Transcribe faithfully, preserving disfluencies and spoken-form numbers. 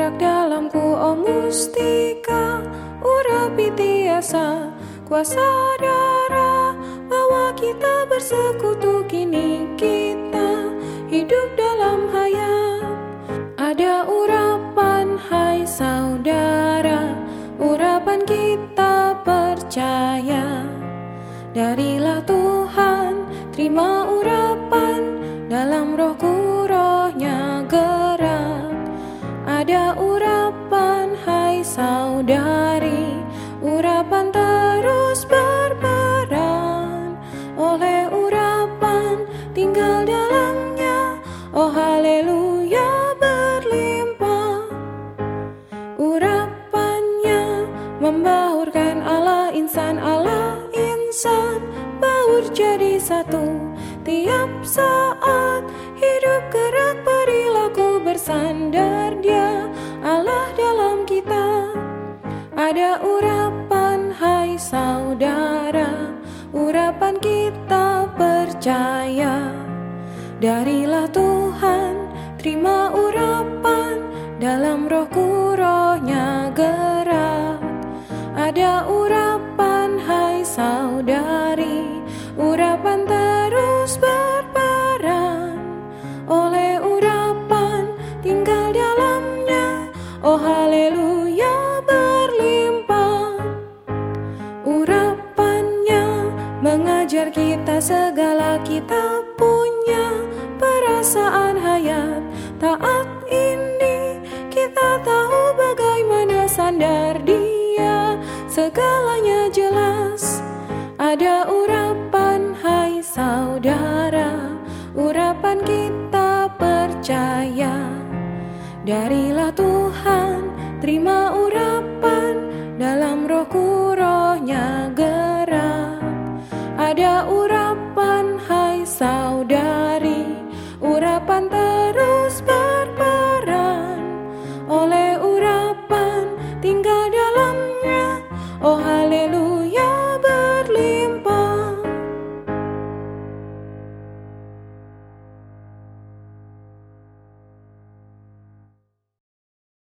gerak dalamku, oh mustika, urapi tiasa kuasa darah, bahwa kita bersekutu, kini kita hidup dalam hayat. Ada urapan, hai saudara, urapan kita percaya. Darilah Tuhan, terima urapan, dalam rohku rohnya gerak. Ada urapan, hai saudari, urapan terus berperan. Oleh urapan tinggal dalamnya, oh haleluya berlimpah. Urapannya membaurkan Allah insan, Allah insan baur jadi satu. Tiap saat hidup gerak perilaku bersandar Dia, Allah dalam kita. Ada urapan, hai saudara, urapan kita percaya. Darilah Tuhan, terima urapan, dalam rohku rohnya gerak. Ada urapan, hai saudari, urapan terus berperan. Oleh urapan tinggal dalamnya, oh haleluya berlimpah. Urapannya mengajar kita segala kita punya perasaan hayat. Taat ini kita tahu bagaimana sandar Dia, segalanya jelas. Ada urapan, hai saudara, urapan kita percaya. Darilah Tuhan, terima urapan, dalam rohku rohnya gerak. Ada urapan